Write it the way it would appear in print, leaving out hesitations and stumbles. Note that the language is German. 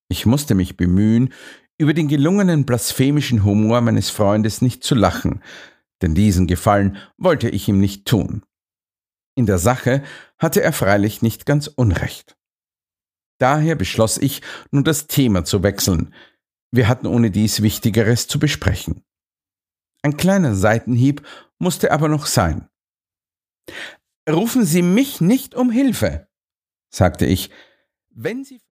Ich musste mich bemühen, über den gelungenen blasphemischen Humor meines Freundes nicht zu lachen, denn diesen Gefallen wollte ich ihm nicht tun. In der Sache hatte er freilich nicht ganz Unrecht. Daher beschloss ich, nun das Thema zu wechseln. Wir hatten ohnedies Wichtigeres zu besprechen. Ein kleiner Seitenhieb musste aber noch sein. »Rufen Sie mich nicht um Hilfe«, sagte ich. »Wenn Sie